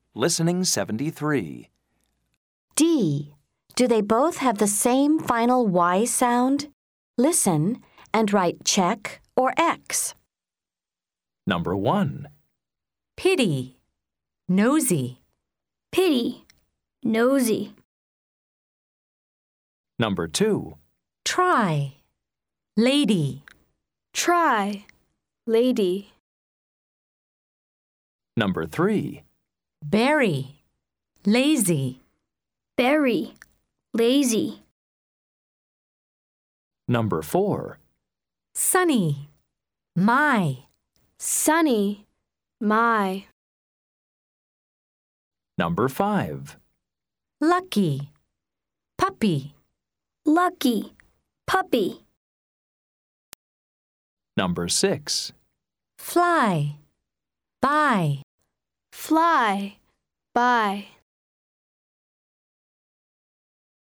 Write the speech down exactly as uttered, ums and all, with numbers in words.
Listening seventy-three. D. Do they both have the same final Y sound? Listen and write check or X. Number one. Pity, nosy. Pity, nosy. Number two. Try, lady. Try, lady. Number three. Berry, lazy. Berry, lazy. Number four. Sunny, my. Sunny, my. Number five. Lucky, puppy. Lucky, puppy. Number six. Fly, by. Fly, by.